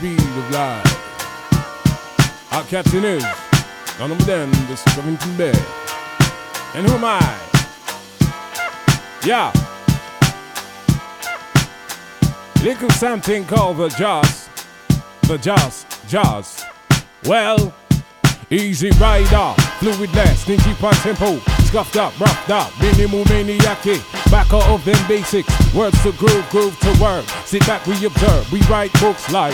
speed of light. Our captain is none other than the Covington Bear. And who am I? Yeah. Little something called the Jaws. The Jaws. Well, easy rider, fluidless, stingy on tempo, scuffed up, roughed up, minimal maniac, back out of them basics, words to groove to work, sit back, we observe, we write books like